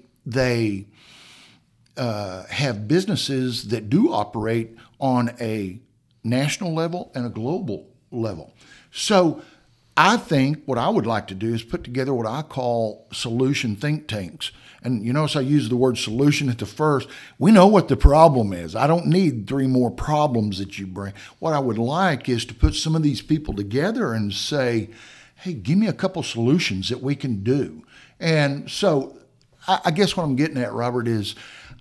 have businesses that do operate on a national level and a global level. So I think what I would like to do is put together what I call solution think tanks. And you notice I use the word solution at the first. We know what the problem is. I don't need 3 more problems that you bring. What I would like is to put some of these people together and say, hey, give me a couple solutions that we can do. And so I guess what I'm getting at, Robert, is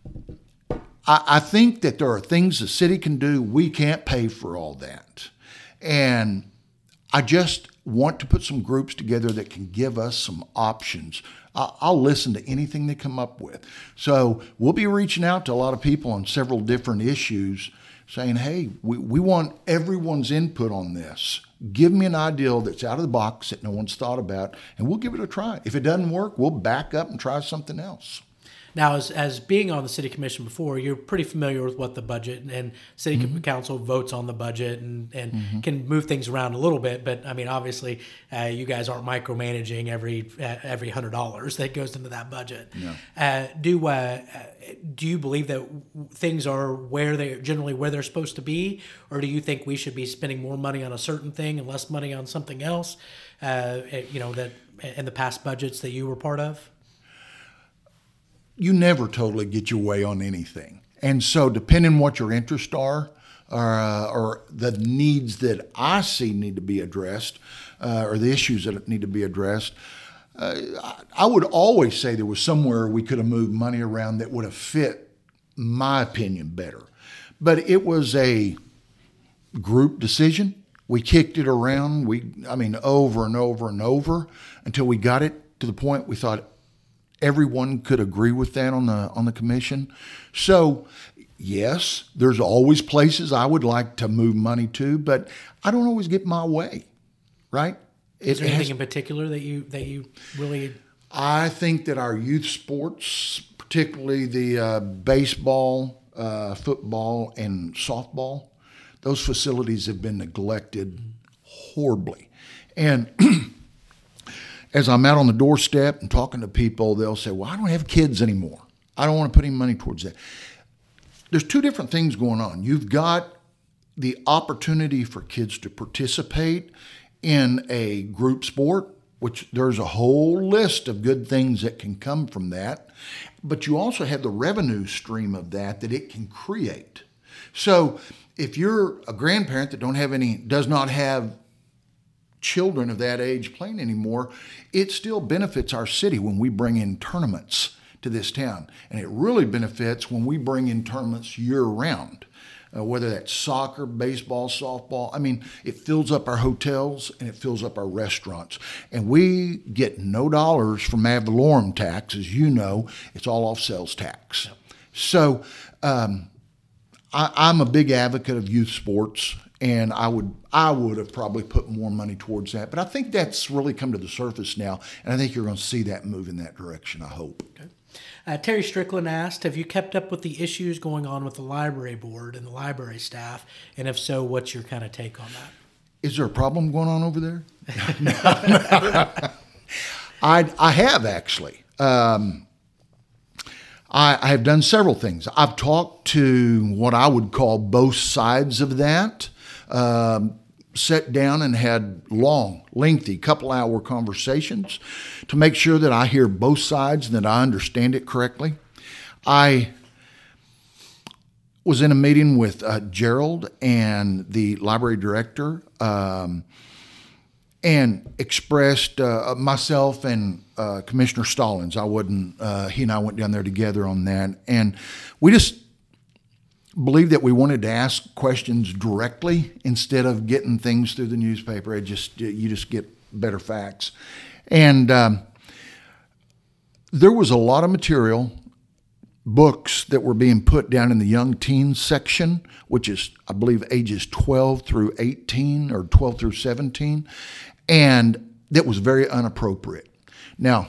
I think that there are things the city can do. We can't pay for all that. And I just want to put some groups together that can give us some options. I'll listen to anything they come up with. So we'll be reaching out to a lot of people on several different issues saying, hey, we want everyone's input on this. Give me an idea that's out of the box that no one's thought about, and we'll give it a try. If it doesn't work, we'll back up and try something else. Now, as being on the city commission before, you're pretty familiar with what the budget and city council votes on the budget and can move things around a little bit. But I mean, obviously, you guys aren't micromanaging every $100 that goes into that budget. No. Do you believe that things are where they're supposed to be, or do you think we should be spending more money on a certain thing and less money on something else? That in the past budgets that you were part of. You never totally get your way on anything. And so depending on what your interests are, or the needs that I see need to be addressed, or the issues that need to be addressed, I would always say there was somewhere we could have moved money around that would have fit my opinion better. But it was a group decision. We kicked it around, over and over and over until we got it to the point we thought everyone could agree with that on the commission. So, yes, there's always places I would like to move money to, but I don't always get my way, right? Is there anything in particular that you really? I think that our youth sports, particularly the baseball, football, and softball, those facilities have been neglected horribly. And as I'm out on the doorstep and talking to people, they'll say, well, I don't have kids anymore. I don't want to put any money towards that. There's two different things going on. You've got the opportunity for kids to participate in a group sport, which there's a whole list of good things that can come from that. But you also have the revenue stream of that it can create. So if you're a grandparent that does not have children of that age playing anymore, it still benefits our city when we bring in tournaments to this town. And it really benefits when we bring in tournaments year round, whether that's soccer, baseball, softball. I mean, it fills up our hotels and it fills up our restaurants. And we get no dollars from ad valorem tax. As you know, it's all off sales tax. Yep. So I'm a big advocate of youth sports. And I would have probably put more money towards that. But I think that's really come to the surface now. And I think you're going to see that move in that direction, I hope. Okay. Terry Strickland asked, have you kept up with the issues going on with the library board and the library staff? And if so, what's your kind of take on that? Is there a problem going on over there? I have actually. I have done several things. I've talked to what I would call both sides of that. Sat down and had long, lengthy, couple-hour conversations to make sure that I hear both sides and that I understand it correctly. I was in a meeting with Gerald and the library director and expressed myself and Commissioner Stallings. He and I went down there together on that, and we just believed that we wanted to ask questions directly instead of getting things through the newspaper. You just get better facts. And there was a lot of material, books that were being put down in the young teens section, which is, I believe, ages 12 through 18 or 12 through 17, and that was very inappropriate. Now,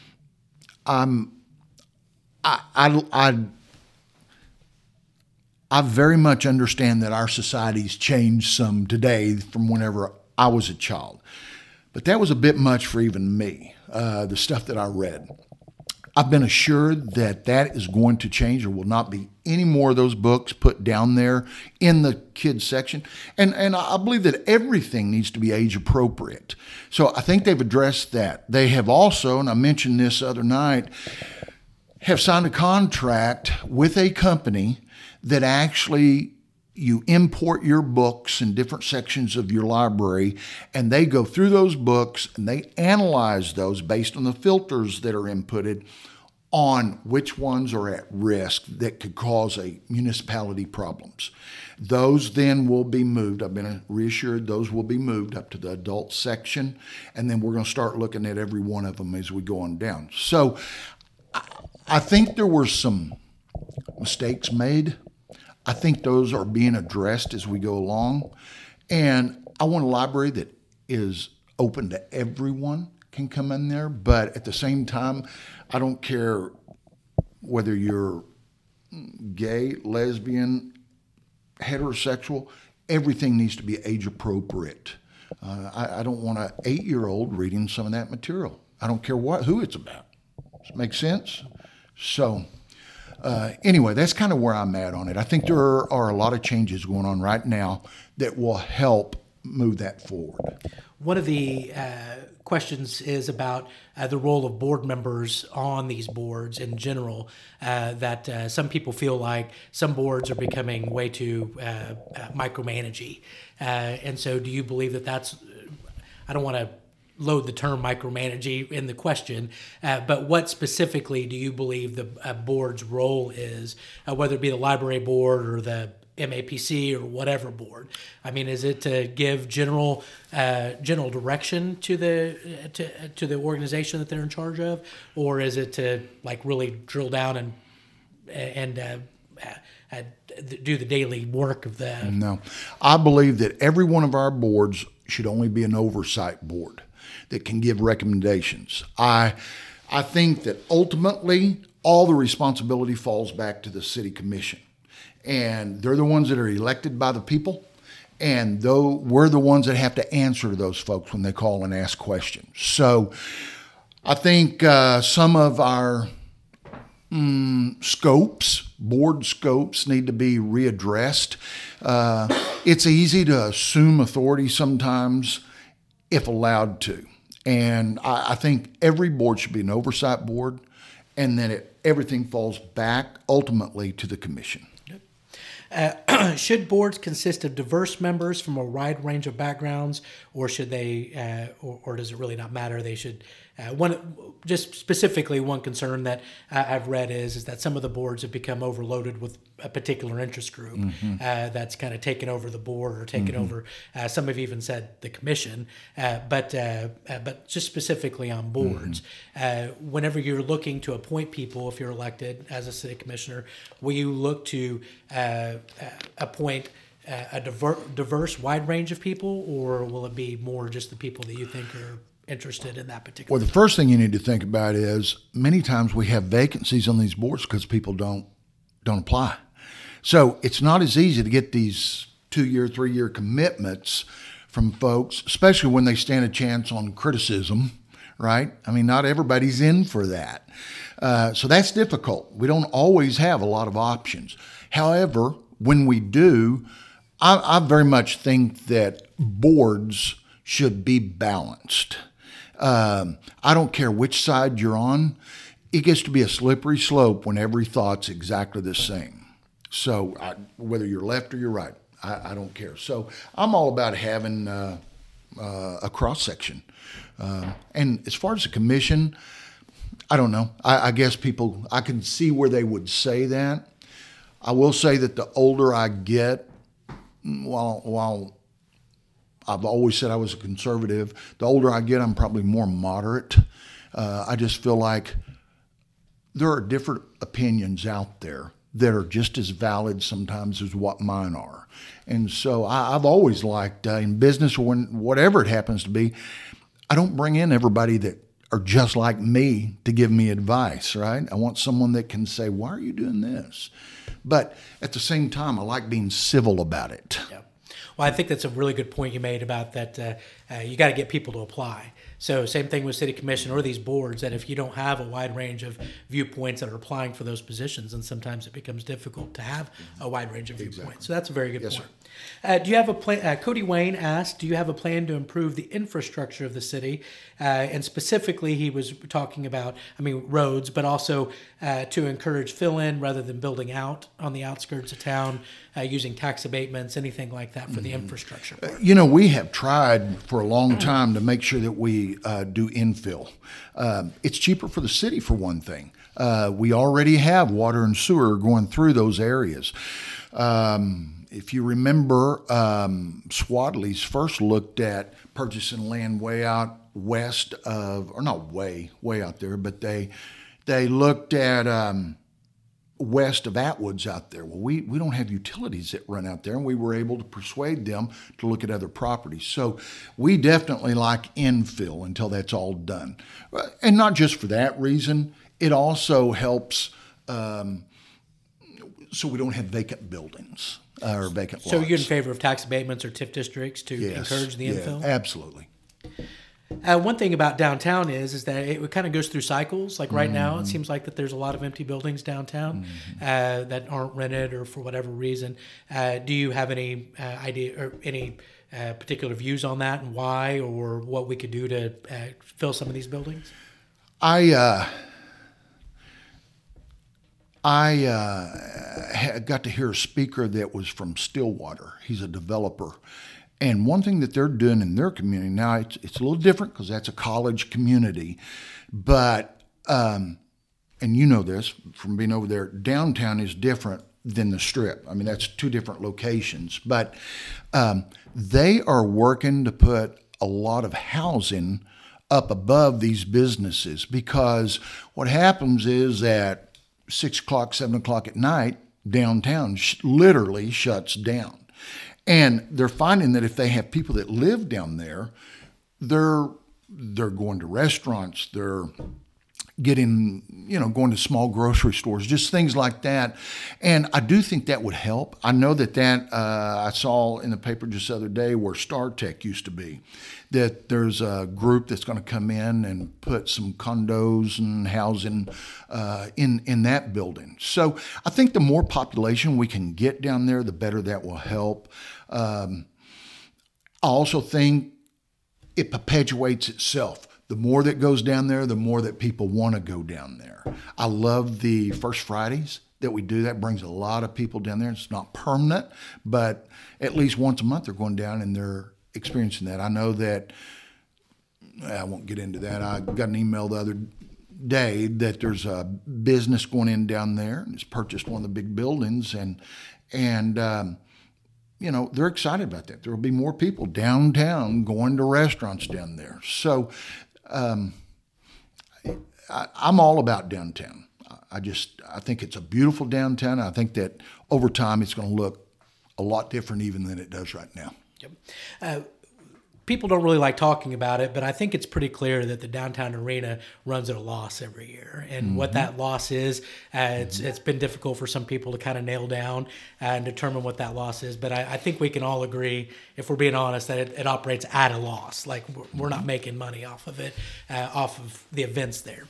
I very much understand that our society's changed some today from whenever I was a child. But that was a bit much for even me, the stuff that I read. I've been assured that that is going to change. There will not be any more of those books put down there in the kids section. And I believe that everything needs to be age appropriate. So I think they've addressed that. They have also, and I mentioned this other night, have signed a contract with a company that actually you import your books in different sections of your library, and they go through those books and they analyze those based on the filters that are inputted on which ones are at risk that could cause a municipality problems. Those then will be moved. I've been reassured those will be moved up to the adult section, and then we're going to start looking at every one of them as we go on down. So I think there were some mistakes made. I think those are being addressed as we go along. And I want a library that is open to everyone can come in there. But at the same time, I don't care whether you're gay, lesbian, heterosexual, everything needs to be age appropriate. I don't want an 8-year-old reading some of that material. I don't care who it's about. Does it make sense? So anyway, that's kind of where I'm at on it. I think there are a lot of changes going on right now that will help move that forward. One of the questions is about the role of board members on these boards in general, that some people feel like some boards are becoming way too micromanagey. And so do you believe that that's, I don't want to load the term micromanaging in the question, but what specifically do you believe the board's role is, whether it be the library board or the MAPC or whatever board? I mean, is it to give general direction to the organization that they're in charge of, or is it to like really drill down and do the daily work of that? No, I believe that every one of our boards should only be an oversight board that can give recommendations. I think that ultimately all the responsibility falls back to the city commission. And they're the ones that are elected by the people, and though we're the ones that have to answer to those folks when they call and ask questions. So I think some of our board scopes need to be readdressed. It's easy to assume authority sometimes if allowed to. And I think every board should be an oversight board, and then everything falls back ultimately to the commission. Should boards consist of diverse members from a wide range of backgrounds, or should they, or does it really not matter? They should. Just specifically, one concern that I've read is that some of the boards have become overloaded with a particular interest group that's kind of taken over the board or taken over. Some have even said the commission, but just specifically on boards. Whenever you're looking to appoint people, if you're elected as a city commissioner, will you look to appoint a diverse, wide range of people, or will it be more just the people that you think are interested in that particular? Well, the first thing you need to think about is many times we have vacancies on these boards because people don't apply. So it's not as easy to get these 2-year, 3-year commitments from folks, especially when they stand a chance on criticism, right? I mean, not everybody's in for that. So that's difficult. We don't always have a lot of options. However, when we do, I very much think that boards should be balanced. I don't care which side you're on. It gets to be a slippery slope when every thought's exactly the same. So whether you're left or you're right, I don't care. So I'm all about having a cross-section. And as far as the commission, I don't know. I guess I can see where they would say that. I will say that the older I get, while I've always said I was a conservative, the older I get, I'm probably more moderate. I just feel like there are different opinions out there that are just as valid sometimes as what mine are. And so I've always liked, in business or whatever it happens to be, I don't bring in everybody that are just like me to give me advice, right? I want someone that can say, why are you doing this? But at the same time, I like being civil about it. Yeah. Well, I think that's a really good point you made about that. You got to get people to apply. So same thing with city commission or these boards, that if you don't have a wide range of viewpoints that are applying for those positions, then sometimes it becomes difficult to have a wide range of viewpoints. Exactly. So that's a very good point. Do you have a plan? Cody Wayne asked, do you have a plan to improve the infrastructure of the city? And specifically, he was talking about, roads, but also to encourage fill-in rather than building out on the outskirts of town, using tax abatements, anything like that for the infrastructure part. We have tried for a long time to make sure that we do infill. It's cheaper for the city, for one thing. We already have water and sewer going through those areas. If you remember, Swadley's first looked at purchasing land way out west of, or not way out there, but they looked at west of Atwoods out there. Well, we don't have utilities that run out there, and we were able to persuade them to look at other properties. So we definitely like infill until that's all done. And not just for that reason, it also helps so we don't have vacant buildings or vacant lots. So you're in favor of tax abatements or TIF districts to Yes. encourage the infill? Absolutely. One thing about downtown is that it kind of goes through cycles. Like right now, it seems like that there's a lot of empty buildings downtown that aren't rented or for whatever reason. Do you have any idea or any particular views on that and why, or what we could do to fill some of these buildings? I got to hear a speaker that was from Stillwater. He's a developer. And one thing that they're doing in their community, now it's a little different because that's a college community, but, and you know this from being over there, downtown is different than the Strip. I mean, that's two different locations, but they are working to put a lot of housing up above these businesses, because what happens is at 6 o'clock, 7 o'clock at night, downtown literally shuts down. And they're finding that if they have people that live down there, they're going to restaurants, they're getting, going to small grocery stores, just things like that. And I do think that would help. I know that I saw in the paper just the other day where StarTech used to be, that there's a group that's going to come in and put some condos and housing in that building. So I think the more population we can get down there, the better that will help. I also think it perpetuates itself. The more that goes down there, the more that people want to go down there. I love the First Fridays that we do. That brings a lot of people down there. It's not permanent, but at least once a month they're going down and they're experiencing that. I know that, I won't get into that. I got an email the other day that there's a business going in down there and it's purchased one of the big buildings, and they're excited about that. There will be more people downtown going to restaurants down there. So I'm all about downtown. I think it's a beautiful downtown. I think that over time it's going to look a lot different even than it does right now. Yep. People don't really like talking about it, but I think it's pretty clear that the downtown arena runs at a loss every year. And what that loss is, it's been difficult for some people to kind of nail down and determine what that loss is. But I think we can all agree, if we're being honest, that it operates at a loss. Like we're not making money off of it, off of the events there.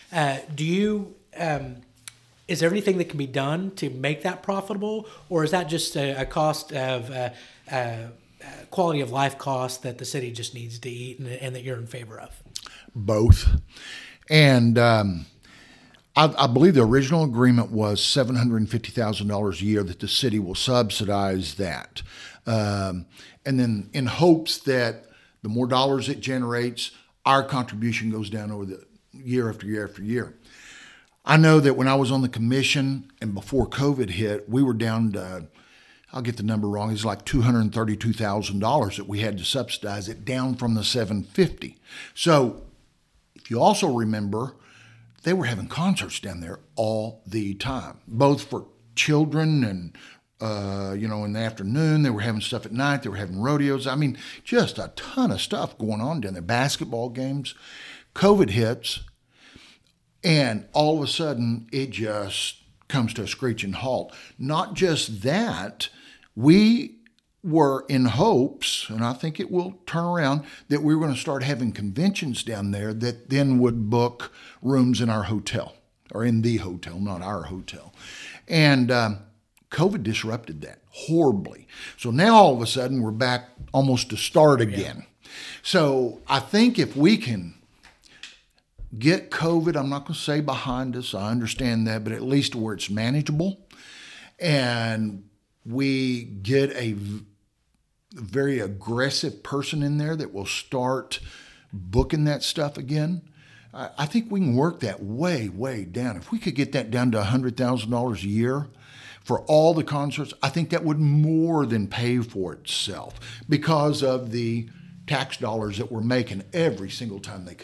Is there anything that can be done to make that profitable, or is that just a cost of quality of life cost that the city just needs to eat and that you're in favor of? Both. And I believe the original agreement was $750,000 a year that the city will subsidize that. And then in hopes that the more dollars it generates, our contribution goes down over the year after year after year. I know that when I was on the commission and before COVID hit, we were down to, I'll get the number wrong, it's like $232,000 that we had to subsidize it, down from the $750,000. So if you also remember, they were having concerts down there all the time, both for children and, in the afternoon. They were having stuff at night. They were having rodeos. I mean, just a ton of stuff going on down there, basketball games. COVID hits, and all of a sudden it just comes to a screeching halt. Not just that, we were in hopes, and I think it will turn around, that we were going to start having conventions down there that then would book rooms in our hotel, or in the hotel, not our hotel. And COVID disrupted that horribly. So now all of a sudden we're back almost to start again. Yeah. So I think if we can get COVID, I'm not going to say behind us, I understand that, but at least where it's manageable, and we get a very aggressive person in there that will start booking that stuff again, I think we can work that way, way down. If we could get that down to $100,000 a year for all the concerts, I think that would more than pay for itself because of the tax dollars that we're making every single time they come in.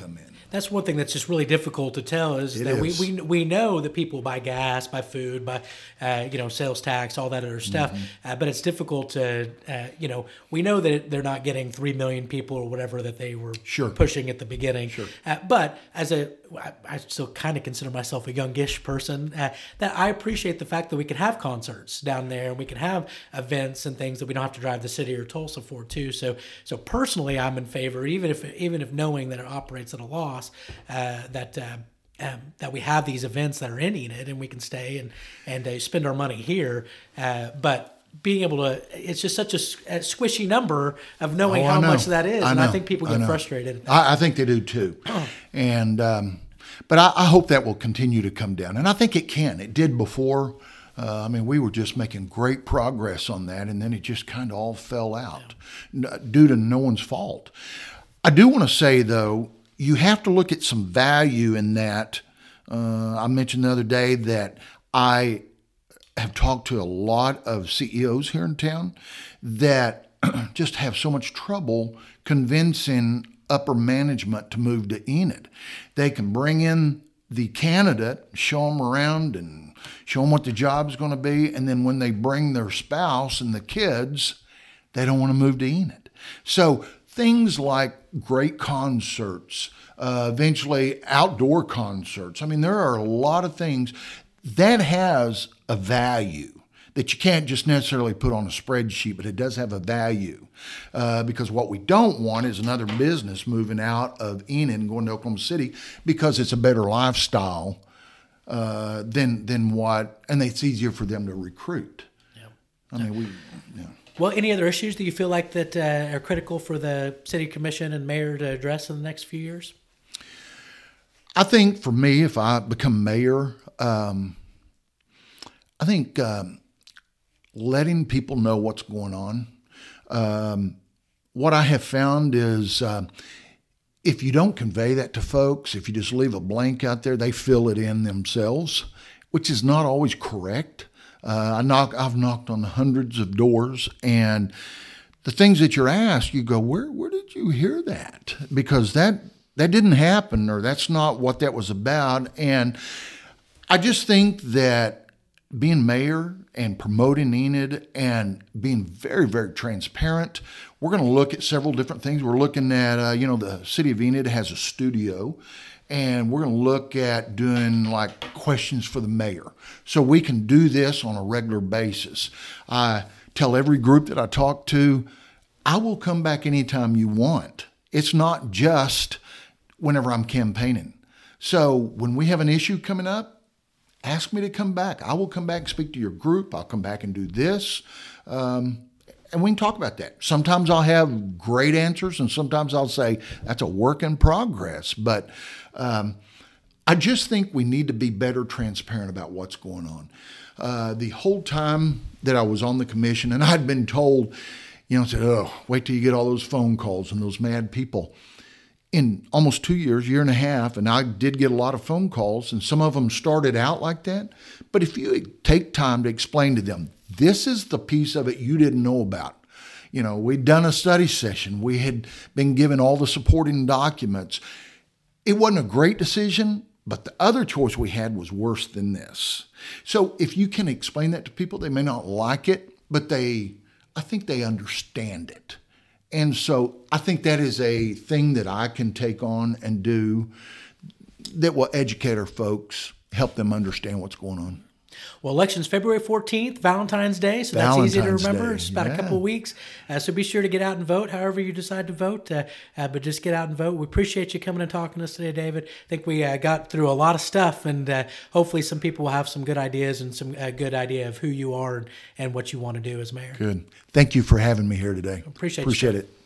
That's one thing that's just really difficult to tell is that we know that people buy gas, buy food, buy sales tax, all that other stuff. But it's difficult to we know that they're not getting 3 million people or whatever that they were pushing at the beginning. Sure. But I still kind of consider myself a youngish person. That I appreciate the fact that we can have concerts down there and we can have events and things that we don't have to drive the city or Tulsa for too. So personally, I'm in favor, even if knowing that it operates at a loss, that we have these events that are in Enid and we can stay and spend our money here, but being able to, it's just such a squishy number of knowing how much that is. And I think people get frustrated. I think they do too. And, but I hope that will continue to come down. And I think it can. It did before. We were just making great progress on that, and then it just kind of all fell out due to no one's fault. I do want to say, though, you have to look at some value in that. I mentioned the other day that I have talked to a lot of CEOs here in town that just have so much trouble convincing upper management to move to Enid. They can bring in the candidate, show them around and show them what the job's going to be, and then when they bring their spouse and the kids, they don't want to move to Enid. So things like great concerts, eventually outdoor concerts. There are a lot of things that has a value that you can't just necessarily put on a spreadsheet, but it does have a value. Because what we don't want is another business moving out of Enid and going to Oklahoma City because it's a better lifestyle than what, and it's easier for them to recruit. Yeah. Well, any other issues that you feel like that are critical for the city commission and mayor to address in the next few years? I think for me, if I become mayor, I think letting people know what's going on. What I have found is if you don't convey that to folks, if you just leave a blank out there, they fill it in themselves, which is not always correct. I've knocked on hundreds of doors, and the things that you're asked, you go, where did you hear that? Because that didn't happen, or that's not what that was about. And I just think that being mayor and promoting Enid and being very, very transparent, we're going to look at several different things. We're looking at, the city of Enid has a studio, and we're going to look at doing like questions for the mayor. So we can do this on a regular basis. I tell every group that I talk to, I will come back anytime you want. It's not just whenever I'm campaigning. So when we have an issue coming up, ask me to come back. I will come back and speak to your group. I'll come back and do this. And we can talk about that. Sometimes I'll have great answers, and sometimes I'll say that's a work in progress. But I just think we need to be better transparent about what's going on. The whole time that I was on the commission, and I'd been told, wait till you get all those phone calls and those mad people. In almost 2 years, year and a half, and I did get a lot of phone calls, and some of them started out like that. But if you take time to explain to them, this is the piece of it you didn't know about. We'd done a study session. We had been given all the supporting documents. It wasn't a great decision, but the other choice we had was worse than this. So if you can explain that to people, they may not like it, but I think they understand it. And so I think that is a thing that I can take on and do that will educate our folks, help them understand what's going on. Well, election's February 14th, Valentine's Day, so that's easy to remember. It's about a couple of weeks. So be sure to get out and vote however you decide to vote, but just get out and vote. We appreciate you coming and talking to us today, David. I think we got through a lot of stuff, and hopefully some people will have some good ideas and some good idea of who you are and what you want to do as mayor. Good. Thank you for having me here today. Appreciate it.